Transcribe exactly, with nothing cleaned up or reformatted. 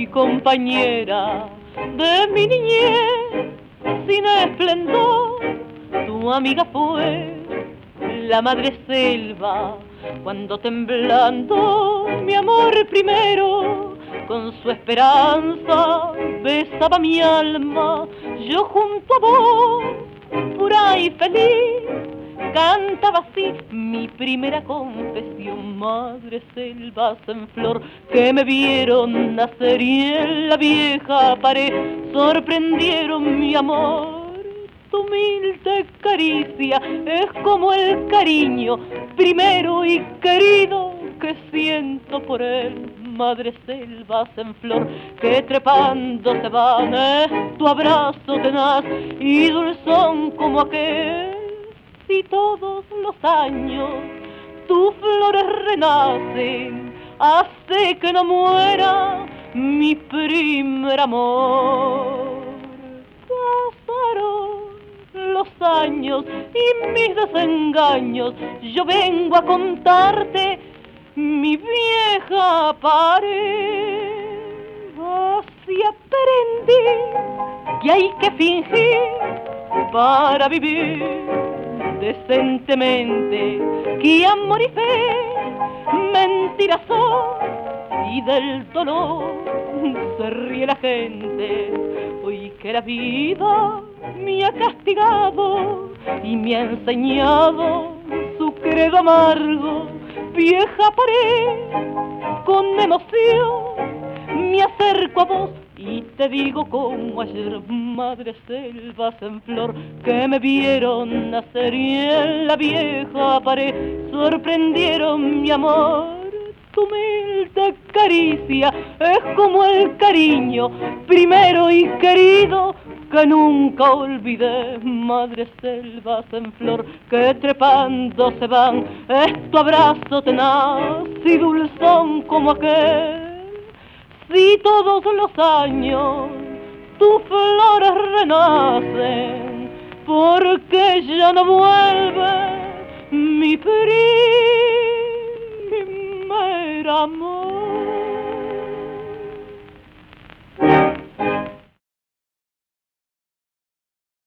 compañera de mi niñez sin esplendor, tu amiga fue la madre selva, cuando temblando mi amor primero con su esperanza besaba mi alma. Yo junto a vos, pura y feliz, cantaba así mi primera confesión. Madre selvas en flor que me vieron nacer y en la vieja pared sorprendieron mi amor. Tu humilde caricia es como el cariño primero y querido que siento por él. Madre selvas en flor que trepando se van, es tu abrazo tenaz y dulzón como aquel. Si todos los años tus flores renacen, hace que no muera mi primer amor. Pasaron los años y mis desengaños, yo vengo a contarte mi vieja pared. Así aprendí que hay que fingir para vivir decentemente, que amor y fe mentiras son y del dolor se ríe la gente. Hoy que la vida me ha castigado y me ha enseñado su credo amargo, vieja pared, con emoción me acerco a vos y te digo como ayer, madre selvas en flor que me vieron nacer y en la vieja pared sorprendieron mi amor. Tu humilde caricia es como el cariño primero y querido que nunca olvidé. Madre selvas en flor que trepando se van, es tu abrazo tenaz y dulzón como aquel. Si todos los años tus flores renacen, porque ya no vuelve mi primer amor.